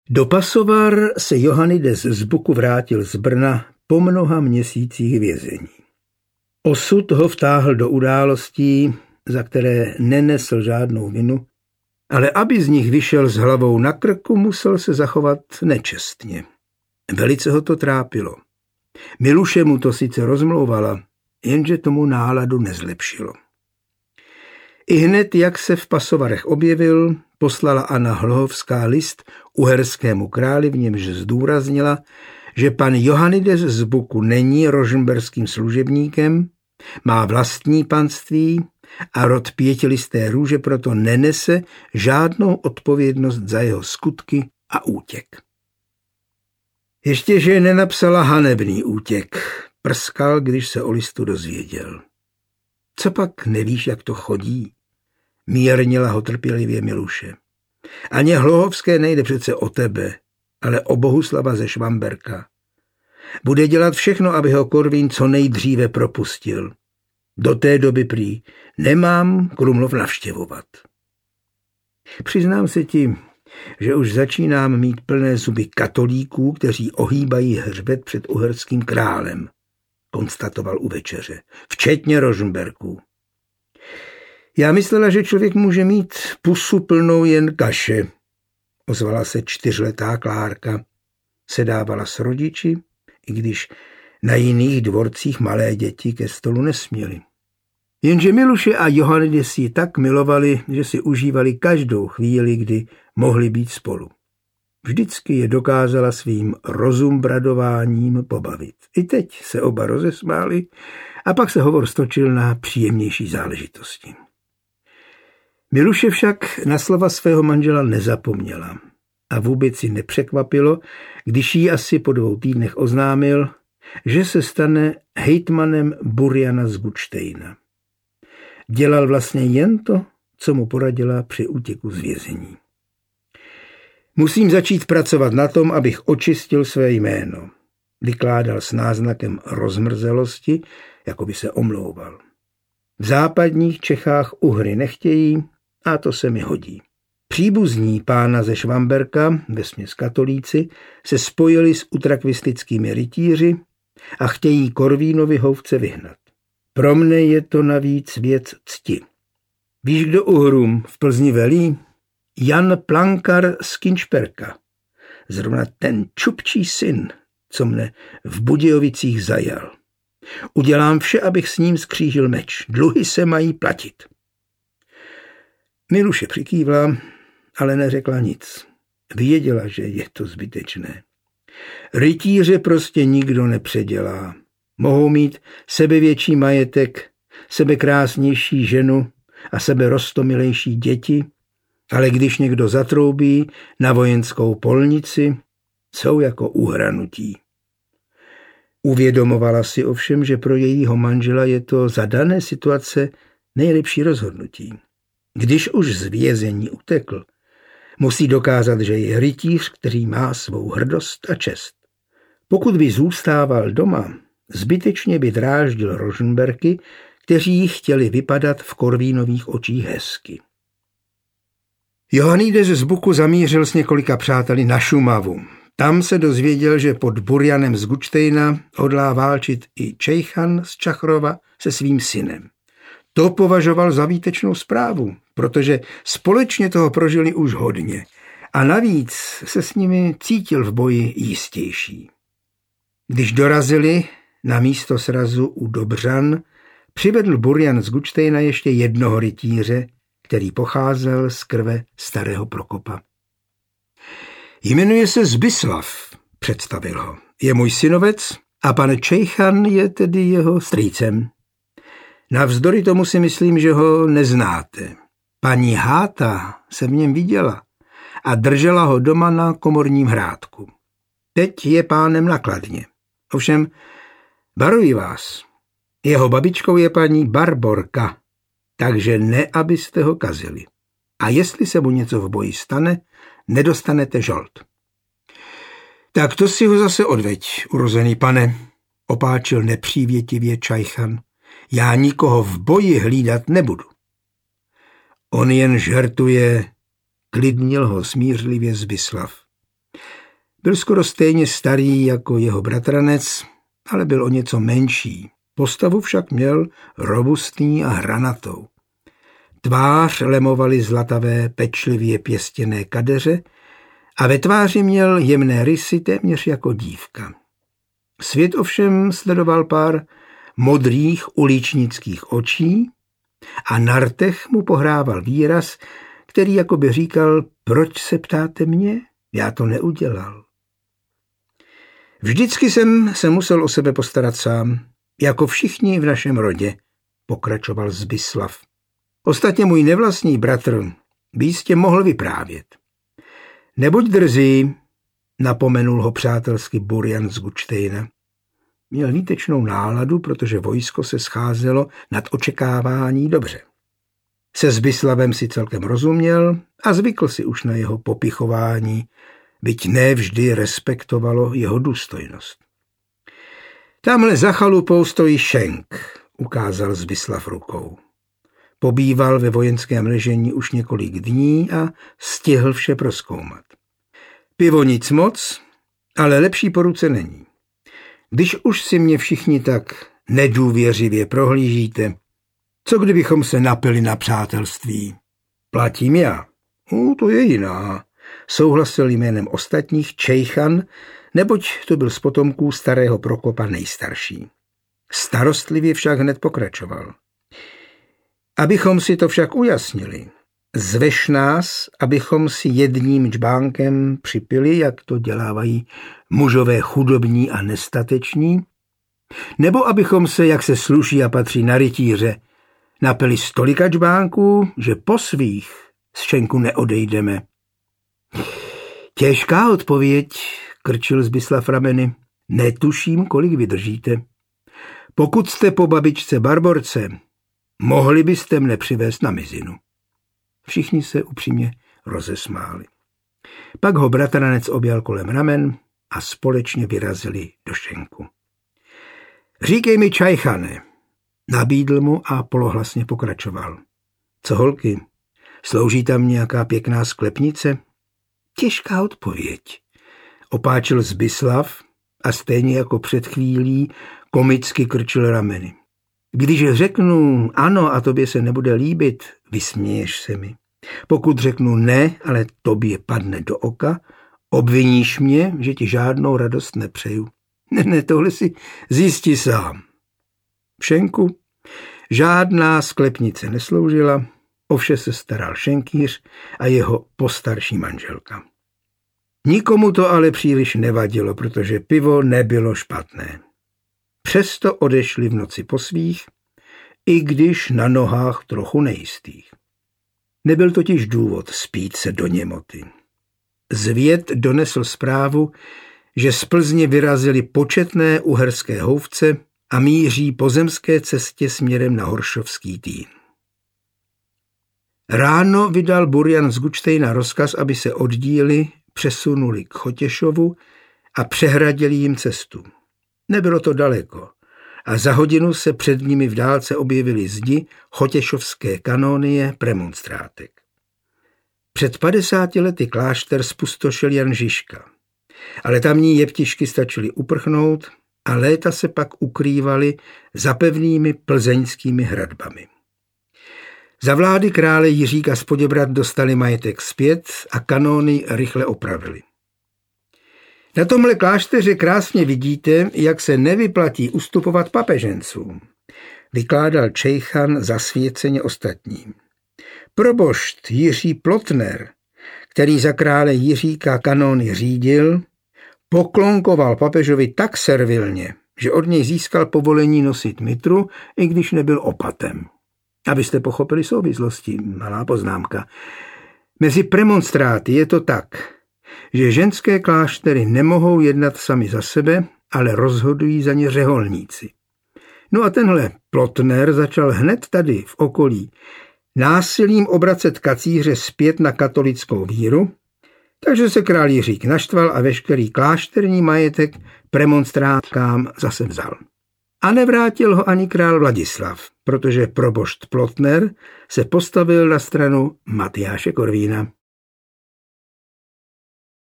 Do Pasovar se Johannides z Buku vrátil z Brna po mnoha měsících vězení. Osud ho vtáhl do událostí, za které nenesl žádnou vinu, ale aby z nich vyšel s hlavou na krku, musel se zachovat nečestně. Velice ho to trápilo. Miluše mu to sice rozmlouvala, jenže tomu náladu nezlepšilo. Ihned, jak se v Pasovarech objevil, poslala Anna Hlohovská list uherskému králi, v němž zdůraznila, že pan Johannides z Buku není rožmberským služebníkem, má vlastní panství a rod Pětilisté růže proto nenese žádnou odpovědnost za jeho skutky a útěk. Ještě, že nenapsala hanebný útěk, prskal, když se o listu dozvěděl. Co pak nevíš, jak to chodí? Mírnila ho trpělivě Miluše. Ani Hlohovské nejde přece o tebe, ale o Bohuslava ze Švamberka. Bude dělat všechno, aby ho Korvín co nejdříve propustil. Do té doby prý nemám Krumlov navštěvovat. Přiznám se ti, že už začínám mít plné zuby katolíků, kteří ohýbají hřbet před uherským králem, konstatoval u večeře, včetně Rožmberků. Já myslela, že člověk může mít pusu plnou jen kaše, ozvala se 4letá Klárka. Sedávala s rodiči, i když na jiných dvorcích malé děti ke stolu nesměly. Jenže Miluše a Johannides ji tak milovali, že si užívali každou chvíli, kdy mohli být spolu. Vždycky je dokázala svým rozumbradováním pobavit. I teď se oba rozesmáli a pak se hovor stočil na příjemnější záležitosti. Miluše však na slova svého manžela nezapomněla a vůbec ji nepřekvapilo, když jí asi po 2 týdnech oznámil, že se stane hejtmanem Buriana z Gutštejna. Dělal vlastně jen to, co mu poradila při útěku z vězení. Musím začít pracovat na tom, abych očistil své jméno, vykládal s náznakem rozmrzelosti, jako by se omlouval. V západních Čechách Uhry nechtějí a to se mi hodí. Příbuzní pána ze Švamberka, vesměs katolíci, se spojili s utrakvistickými rytíři a chtějí Korvínovi houfce vyhnat. Pro mne je to navíc věc cti. Víš, kdo Uhrům v Plzni velí? Jan Plankar z Kinčperka. Zrovna ten čupčí syn, co mne v Budějovicích zajal. Udělám vše, abych s ním skřížil meč. Dluhy se mají platit. Miluše přikývla, ale neřekla nic. Věděla, že je to zbytečné. Rytíře prostě nikdo nepředělá. Mohou mít sebevětší majetek, sebekrásnější ženu a seberostomilejší děti, ale když někdo zatroubí na vojenskou polnici, jsou jako uhranutí. Uvědomovala si ovšem, že pro jejího manžela je to za dané situace nejlepší rozhodnutí. Když už z vězení utekl, musí dokázat, že je rytíř, který má svou hrdost a čest. Pokud by zůstával doma, zbytečně by dráždil Rožmberky, kteří chtěli vypadat v Korvínových očích hezky. Johannides z Buku zamířil s několika přáteli na Šumavu. Tam se dozvěděl, že pod Burianem z Gutštejna hodlá válčit i Čejchan z Čachrova se svým synem. To považoval za výtečnou zprávu, protože společně toho prožili už hodně a navíc se s nimi cítil v boji jistější. Když dorazili na místo srazu u Dobřan, přivedl Burian z Gutštejna ještě jednoho rytíře, který pocházel z krve starého Prokopa. Jmenuje se Zbyslav, představil ho. Je můj synovec a pan Čejchan je tedy jeho strýcem. Navzdory tomu si myslím, že ho neznáte. Paní Háta se v něm viděla a držela ho doma na Komorním hrádku. Teď je pánem na Kladně. Ovšem, varuji vás, jeho babičkou je paní Barborka, takže ne, abyste ho kazili. A jestli se mu něco v boji stane, nedostanete žolt. Tak to si ho zase odveď, urozený pane, opáčil nepřívětivě Čajchan. Já nikoho v boji hlídat nebudu. On jen žertuje, klidnil ho smířlivě Zbyslav. Byl skoro stejně starý jako jeho bratranec, ale byl o něco menší. Postavu však měl robustní a hranatou. Tvář lemovaly zlatavé, pečlivě pěstěné kadeře a ve tváři měl jemné rysy téměř jako dívka. Svět ovšem sledoval pár modrých uličnických očí a na rtech mu pohrával výraz, který jakoby říkal, proč se ptáte mě? Já to neudělal. Vždycky jsem se musel o sebe postarat sám, jako všichni v našem rodě, pokračoval Zbislav. Ostatně můj nevlastní bratr by jistě mohl vyprávět. Nebuď drzý, napomenul ho přátelsky Burian z Gutštejna. Měl výtečnou náladu, protože vojsko se scházelo nad očekávání dobře. Se Zbislavem si celkem rozuměl a zvykl si už na jeho popichování, byť ne vždy respektovalo jeho důstojnost. Tamhle za chalupou stojí Šenk, ukázal Zbislav rukou. Pobýval ve vojenském ležení už několik dní a stihl vše prozkoumat. Pivo nic moc, ale lepší po ruce není. Když už si mě všichni tak nedůvěřivě prohlížíte, co kdybychom se napili na přátelství? Platím já. To je jiná, souhlasil jménem ostatních Čejchan, neboť to byl z potomků starého Prokopa nejstarší. Starostlivě však hned pokračoval. Abychom si to však ujasnili, zveš nás, abychom si jedním džbánkem připili, jak to dělávají mužové chudobní a nestateční, nebo abychom se, jak se sluší a patří na rytíře, napili stolika džbánků, že po svých z Šenku neodejdeme. Těžká odpověď, krčil Zbislav rameny. Netuším, kolik vydržíte. Pokud jste po babičce Barborce, mohli byste mne přivést na mizinu. Všichni se upřímně rozesmáli. Pak ho bratranec objal kolem ramen a společně vyrazili do Šenku. Říkej mi, Čajchane, nabídl mu a polohlasně pokračoval. Co holky, slouží tam nějaká pěkná sklepnice? Těžká odpověď, opáčil Zbislav a stejně jako před chvílí komicky krčil rameny. Když řeknu ano a tobě se nebude líbit, vysměješ se mi. Pokud řeknu ne, ale tobě padne do oka, obviníš mě, že ti žádnou radost nepřeju. Ne, tohle si zjistí sám. V Šenku žádná sklepnice nesloužila, o vše se staral šenkýř a jeho postarší manželka. Nikomu to ale příliš nevadilo, protože pivo nebylo špatné. Přesto odešli v noci po svých, i když na nohách trochu nejistých. Nebyl totiž důvod spít se do němoty. Zvěd donesl zprávu, že z Plzně vyrazily početné uherské houfce a míří po zemské cestě směrem na Horšovský Týn. Ráno vydal Burian z Gutštejna rozkaz, aby se oddíly přesunuli k Chotěšovu a přehradili jim cestu. Nebylo to daleko a za hodinu se před nimi v dálce objevily zdi chotěšovské kanonie premonstrátek. Před 50 lety klášter spustošil Jan Žižka, ale tamní jeptišky stačily uprchnout a léta se pak ukrývaly za pevnými plzeňskými hradbami. Za vlády krále Jiříka z Poděbrad dostali majetek zpět a kanóny rychle opravili. Na tomhle klášteře krásně vidíte, jak se nevyplatí ustupovat papežencům, vykládal Čejchan zasvěceně ostatním. Probošt Jiří Plotner, který za krále Jiříka kanóny řídil, poklonkoval papežovi tak servilně, že od něj získal povolení nosit mitru, i když nebyl opatem. Abyste pochopili souvislosti, malá poznámka. Mezi premonstráty je to tak, že ženské kláštery nemohou jednat sami za sebe, ale rozhodují za ně řeholníci. No a tenhle Plotner začal hned tady v okolí násilím obracet kacíře zpět na katolickou víru, takže se král Jiřík naštval a veškerý klášterní majetek premonstrátkám zase vzal. A nevrátil ho ani král Vladislav, protože probošt Plotner se postavil na stranu Matyáše Korvína.